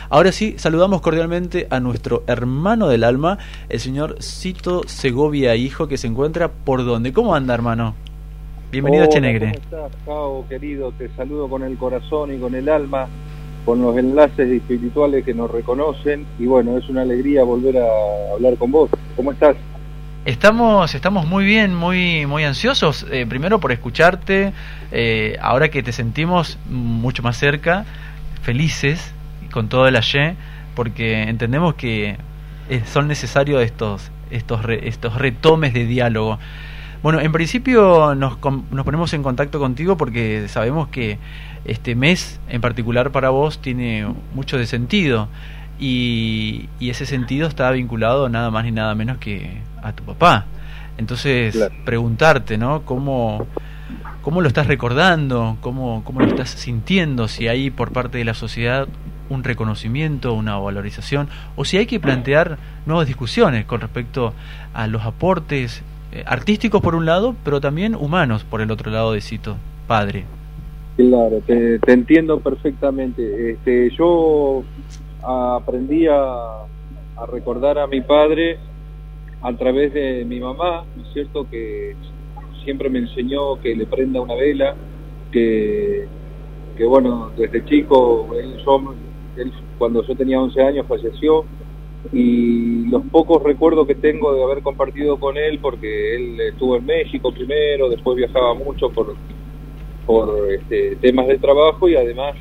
Ahora sí, saludamos cordialmente a nuestro hermano del alma, el señor Cito Segovia Hijo, que se encuentra por dónde. ¿Cómo anda, hermano? Bienvenido a Chenegre. ¿Cómo estás, Cao, querido? Te saludo con el corazón y con el alma, con los enlaces espirituales que nos reconocen, y bueno, es una alegría volver a hablar con vos. ¿Cómo estás? Estamos muy bien, muy ansiosos, primero por escucharte, ahora que te sentimos mucho más cerca, felices, con todo el ayer, porque entendemos que son necesarios estos retomes de diálogo. Bueno, en principio nos ponemos en contacto contigo porque sabemos que este mes en particular para vos tiene mucho de sentido, y ese sentido está vinculado nada más ni nada menos que a tu papá. Entonces, claro, preguntarte, ¿no? ¿Cómo lo estás recordando? ¿Cómo lo estás sintiendo? Si hay por parte de la sociedad un reconocimiento, una valorización, o si hay que plantear nuevas discusiones con respecto a los aportes artísticos por un lado, pero también humanos por el otro lado de Cito, padre. Claro, te entiendo perfectamente. Yo aprendí a recordar a mi padre a través de mi mamá, ¿no es cierto?, que siempre me enseñó que le prenda una vela, que bueno, desde chico, él cuando yo tenía 11 años falleció, y los pocos recuerdos que tengo de haber compartido con él, porque él estuvo en México primero, después viajaba mucho por temas de trabajo, y además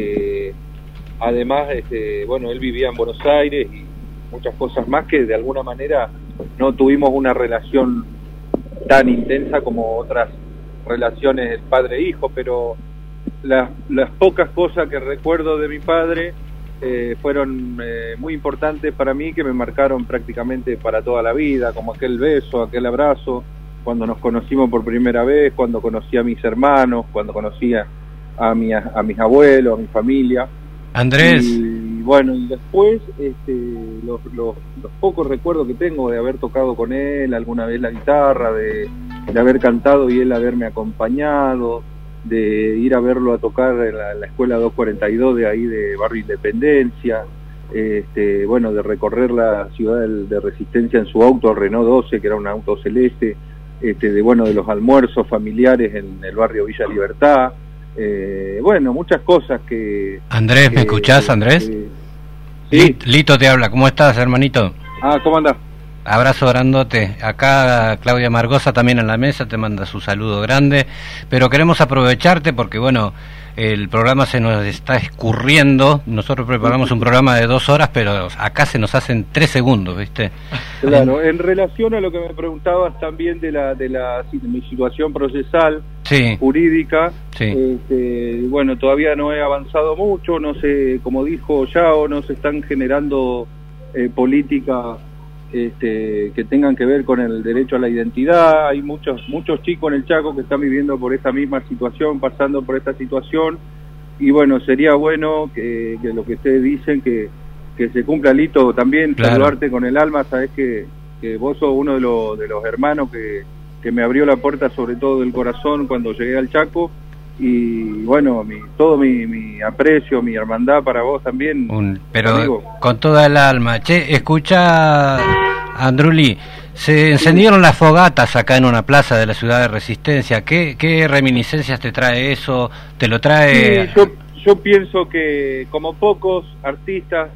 bueno, él vivía en Buenos Aires y muchas cosas más, que de alguna manera no tuvimos una relación tan intensa como otras relaciones padre-hijo, pero las pocas cosas que recuerdo de mi padre fueron muy importantes para mí, que me marcaron prácticamente para toda la vida, como aquel beso, aquel abrazo, cuando nos conocimos por primera vez, cuando conocí a mis hermanos, cuando conocí a mis abuelos, a mi familia. Andrés. Y bueno, y después los pocos recuerdos que tengo de haber tocado con él alguna vez la guitarra, de haber cantado y él haberme acompañado, de ir a verlo a tocar en la escuela 242 de ahí de Barrio Independencia, bueno, de recorrer la ciudad de Resistencia en su auto Renault 12, que era un auto celeste, de los almuerzos familiares en el barrio Villa Libertad, bueno, muchas cosas que... Andrés, ¿me escuchás, Andrés? Sí. Lito te habla, ¿cómo estás, hermanito? ¿Cómo andás? Abrazo grandote. Acá Claudia Margosa también en la mesa te manda su saludo grande, pero queremos aprovecharte porque, bueno, el programa se nos está escurriendo. Nosotros preparamos un programa de 2 horas, pero acá se nos hacen 3 segundos, ¿viste? Claro, en relación a lo que me preguntabas también de mi situación procesal, sí, jurídica, sí, bueno, todavía no he avanzado mucho, no sé, como dijo Yao, no se están generando políticas que tengan que ver con el derecho a la identidad. Hay muchos chicos en el Chaco que están viviendo por esta misma situación, pasando por esta situación, y bueno, sería bueno que lo que ustedes dicen, que se cumpla. Lito, también claro, saludarte con el alma. Sabés que vos sos uno de los hermanos que me abrió la puerta, sobre todo del corazón, cuando llegué al Chaco, y bueno, todo mi aprecio, mi hermandad para vos también. Pero amigo, con toda el alma. Che, escucha, Andruli, se encendieron las fogatas acá en una plaza de la ciudad de Resistencia. ¿Qué reminiscencias te trae eso? ¿Te lo trae...? Sí, yo pienso que como pocos artistas,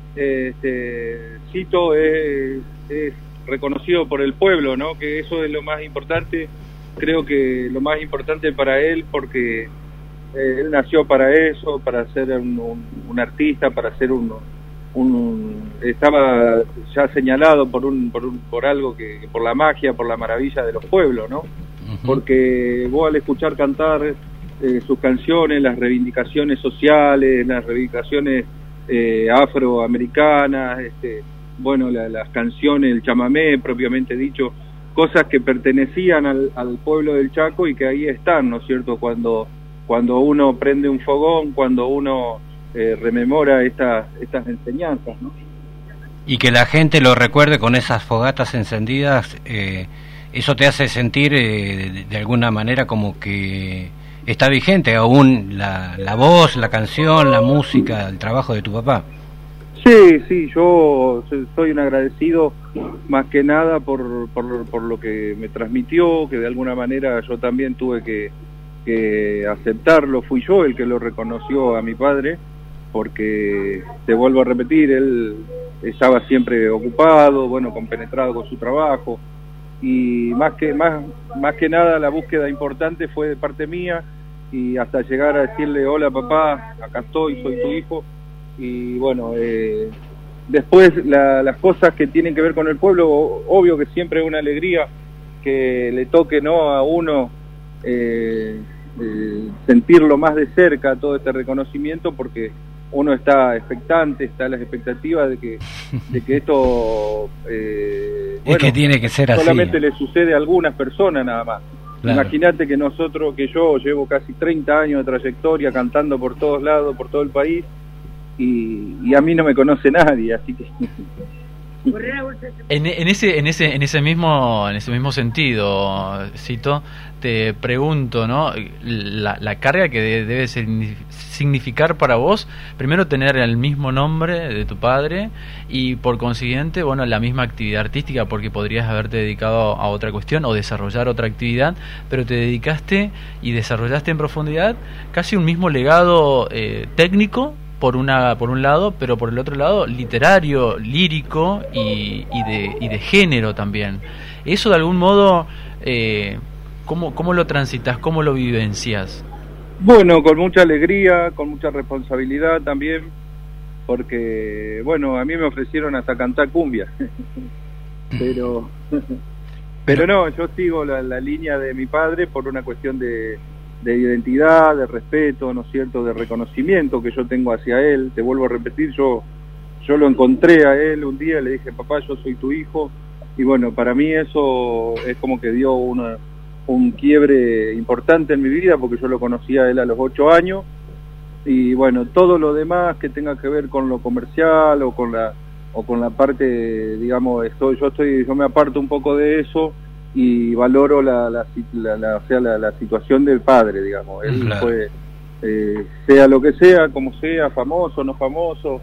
Cito es reconocido por el pueblo, ¿no? Que eso es lo más importante. Creo que lo más importante para él, porque él nació para eso, para ser un artista, para ser estaba ya señalado por algo que por la magia, por la maravilla de los pueblos, ¿no? Uh-huh. Porque vos, al escuchar cantar sus canciones, las reivindicaciones sociales, las reivindicaciones afroamericanas, bueno, las canciones, el chamamé propiamente dicho, cosas que pertenecían al pueblo del Chaco y que ahí están, ¿no es cierto? Cuando uno prende un fogón, cuando uno rememora estas enseñanzas, ¿no? Y que la gente lo recuerde con esas fogatas encendidas, eso te hace sentir de alguna manera como que está vigente aún la voz, la canción, la música, el trabajo de tu papá. Sí, yo soy un agradecido más que nada por lo que me transmitió, que de alguna manera yo también tuve que aceptarlo. Fui yo el que lo reconoció a mi padre, porque te vuelvo a repetir, él estaba siempre ocupado, bueno, compenetrado con su trabajo, y más que nada la búsqueda importante fue de parte mía, y hasta llegar a decirle: hola papá, acá estoy, soy tu hijo. Y bueno, después las cosas que tienen que ver con el pueblo, obvio que siempre es una alegría que le toque, ¿no?, a uno sentirlo más de cerca, todo este reconocimiento, porque uno está expectante, está a las expectativas de que esto bueno, que tiene que ser solamente así. Le sucede a algunas personas nada más. Claro. Imagínate que yo llevo casi 30 años de trayectoria cantando por todos lados, por todo el país, y a mí no me conoce nadie, así que en ese mismo sentido, Cito, te pregunto, ¿no?, la carga que debe significar para vos, primero tener el mismo nombre de tu padre y por consiguiente, bueno, la misma actividad artística, porque podrías haberte dedicado a otra cuestión o desarrollar otra actividad, pero te dedicaste y desarrollaste en profundidad casi un mismo legado técnico por un lado, pero por el otro lado literario, lírico y de género también. Eso de algún modo, ¿cómo lo transitas? ¿Cómo lo vivencias? Bueno, con mucha alegría, con mucha responsabilidad también, porque bueno, a mí me ofrecieron hasta cantar cumbia, pero no, yo sigo la línea de mi padre por una cuestión de identidad, de respeto, ¿no es cierto?, de reconocimiento que yo tengo hacia él. Te vuelvo a repetir, yo lo encontré a él un día, le dije: papá, yo soy tu hijo, y bueno, para mí eso es como que dio un quiebre importante en mi vida, porque yo lo conocí a él a los 8 años, y bueno, todo lo demás que tenga que ver con lo comercial o con la parte, digamos, yo me aparto un poco de eso y valoro la situación del padre, digamos. Él claro. Fue, sea lo que sea, como sea, famoso, no famoso,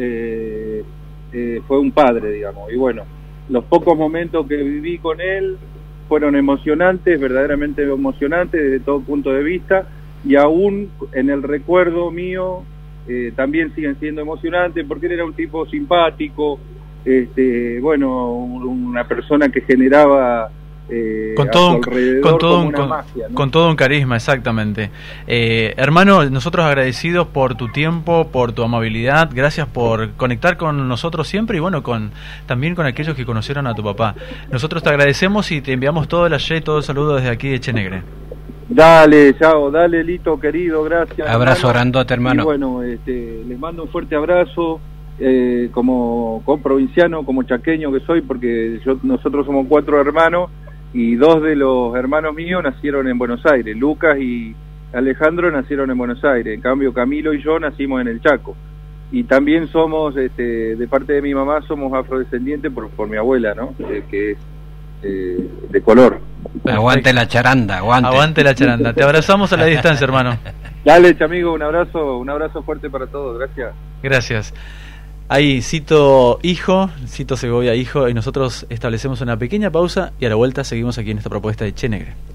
fue un padre, digamos. Y bueno, los pocos momentos que viví con él fueron emocionantes, verdaderamente emocionantes desde todo punto de vista, y aún en el recuerdo mío también siguen siendo emocionantes, porque él era un tipo simpático, bueno, una persona que generaba con todo un carisma, exactamente. Hermano, nosotros agradecidos por tu tiempo, por tu amabilidad, gracias por conectar con nosotros siempre, y bueno, también con aquellos que conocieron a tu papá. Nosotros te agradecemos y te enviamos todo el ayer, todo el saludo desde aquí de Chenegre. Dale, chao, dale, Lito, querido, gracias. Abrazo grandote, hermano. Y bueno, les mando un fuerte abrazo, como provinciano, como chaqueño que soy, porque nosotros somos 4 hermanos, y 2 de los hermanos míos nacieron en Buenos Aires. Lucas y Alejandro nacieron en Buenos Aires, en cambio Camilo y yo nacimos en el Chaco, y también somos, de parte de mi mamá, somos afrodescendientes por mi abuela, ¿no?, que es de color. Aguante la charanda, aguante la charanda. Te abrazamos a la distancia, hermano. Dale, amigo, un abrazo fuerte para todos. Gracias. Ahí, Cito Segovia hijo, y nosotros establecemos una pequeña pausa y a la vuelta seguimos aquí en esta propuesta de Chenegre.